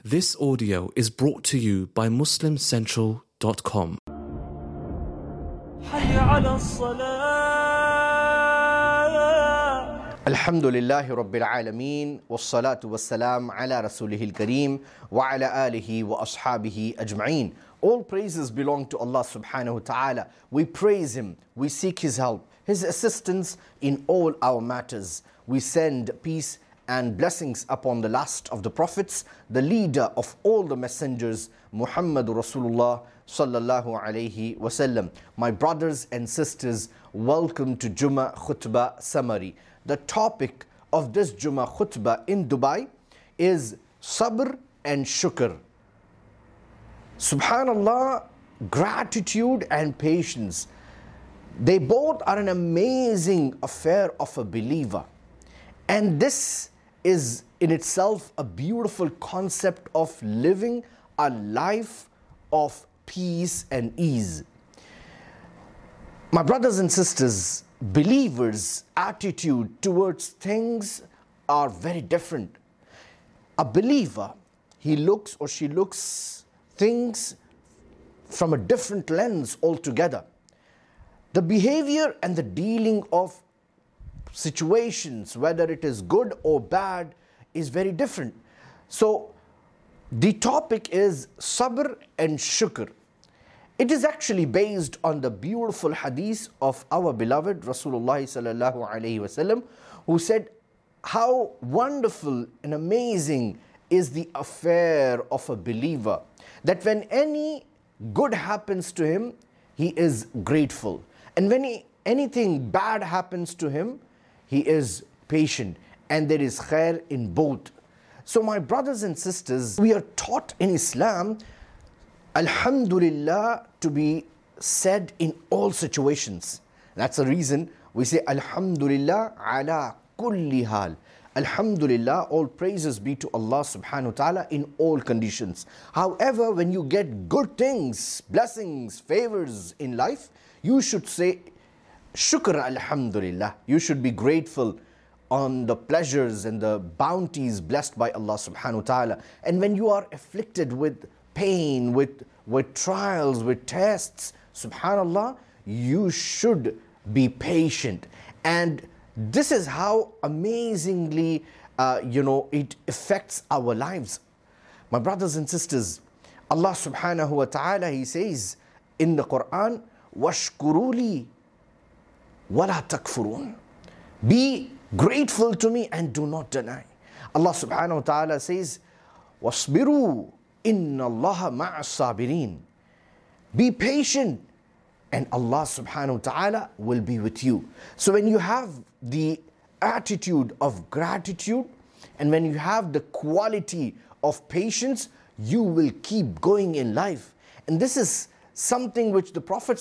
This audio is brought to you by MuslimCentral.com. Alhamdulillahi Rabbil Alameen, wassalatu wassalam ala Rasulihil Kareem, wa ala alihi wa ashabihi ajma'een. All praises belong to Allah subhanahu wa ta'ala. We praise Him, we seek His help, His assistance in all our matters. We send peace and blessings upon the last of the prophets, the leader of all the messengers, Muhammad Rasulullah sallallahu alayhi wasallam. My brothers and sisters, welcome to Jummah Khutbah Summary. The topic of this Jummah Khutbah in Dubai is Sabr and Shukr. Subhanallah, gratitude and patience. They both are an amazing affair of a believer. And this is in itself a beautiful concept of living a life of peace and ease. My brothers and sisters, believers' attitude towards things are very different. A believer, he looks or she looks things from a different lens altogether. The behavior and the dealing of situations, whether it is good or bad, is very different. So the topic is Sabr and Shukr. It is actually based on the beautiful hadith of our beloved Rasulullah sallallahu alaihi wasallam, who said how wonderful and amazing is the affair of a believer, that when any good happens to him, he is grateful, and when anything bad happens to him, he is patient, and there is khair in both. So my brothers and sisters, we are taught in Islam, Alhamdulillah, to be said in all situations. That's the reason we say Alhamdulillah ala kulli hal. Alhamdulillah, all praises be to Allah subhanahu wa ta'ala in all conditions. However, when you get good things, blessings, favors in life, you should say Shukr Alhamdulillah. You should be grateful on the pleasures and the bounties blessed by Allah subhanahu wa ta'ala. And when you are afflicted with pain, with trials, with tests, subhanallah, you should be patient. And this is how amazingly it affects our lives. My brothers and sisters, Allah subhanahu wa ta'ala, He says in the Quran, washkuruli wala takfurun. Be grateful to me and do not deny. Allah subhanahu wa ta'ala says, wasbiru inna allaha ma'as sabirin. Be patient and Allah subhanahu wa ta'ala will be with you. So when you have the attitude of gratitude and when you have the quality of patience, you will keep going in life. And this is something which the Prophet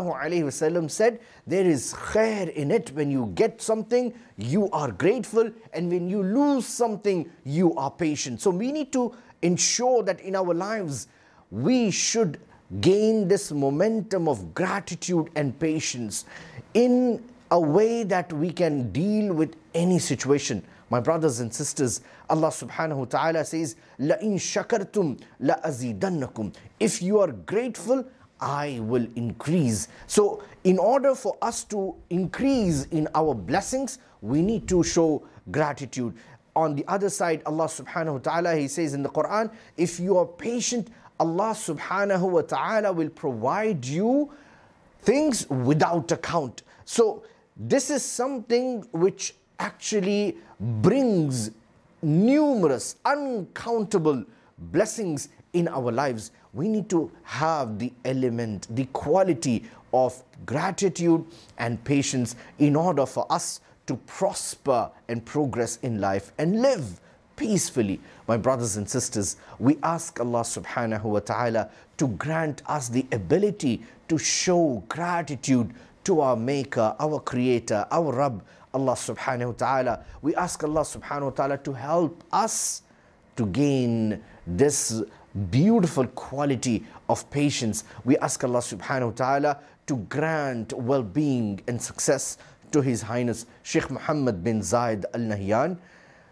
ﷺ said, there is khair in it. When you get something, you are grateful, and when you lose something, you are patient. So we need to ensure that in our lives, we should gain this momentum of gratitude and patience in a way that we can deal with any situation. My brothers and sisters, Allah subhanahu wa ta'ala says, لَإِن شَكَرْتُمْ لَأَزِيدَنَّكُمْ. If you are grateful, I will increase. So in order for us to increase in our blessings, we need to show gratitude. On the other side, Allah subhanahu wa ta'ala, He says in the Quran, if you are patient, Allah subhanahu wa ta'ala will provide you things without account. So this is something which actually brings numerous, uncountable blessings in our lives. We need to have the element, the quality of gratitude and patience in order for us to prosper and progress in life and live peacefully. My brothers and sisters, we ask Allah subhanahu wa ta'ala to grant us the ability to show gratitude to our Maker, our Creator, our Rabb, Allah subhanahu wa ta'ala. We ask Allah subhanahu wa ta'ala to help us to gain this beautiful quality of patience. We ask Allah subhanahu wa ta'ala to grant well-being and success to His Highness Sheikh Muhammad bin Zayed Al Nahyan.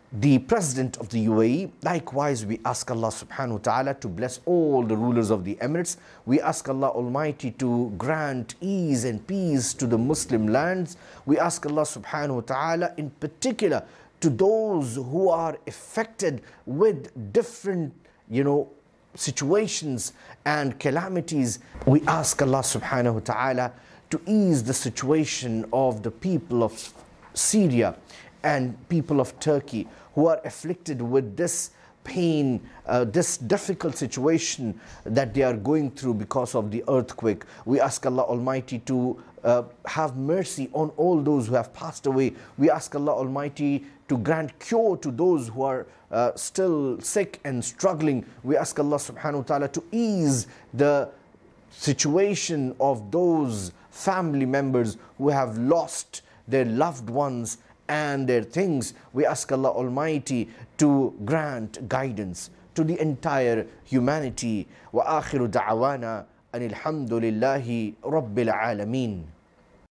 the President of the UAE. Likewise, we ask Allah subhanahu wa ta'ala to bless all the rulers of the Emirates. We ask Allah Almighty to grant ease and peace to the Muslim lands. We ask Allah subhanahu wa ta'ala in particular to those who are affected with different, situations and calamities. We ask Allah subhanahu wa ta'ala to ease the situation of the people of Syria and people of Turkey who are afflicted with this pain, this difficult situation that they are going through because of the earthquake. We ask Allah Almighty to have mercy on all those who have passed away. We ask Allah Almighty to grant cure to those who are still sick and struggling. We ask Allah subhanahu wa ta'ala to ease the situation of those family members who have lost their loved ones and their things. We ask Allah Almighty to grant guidance to the entire humanity. Wa akhiru da'wana anil hamdulillahi rabbil alameen.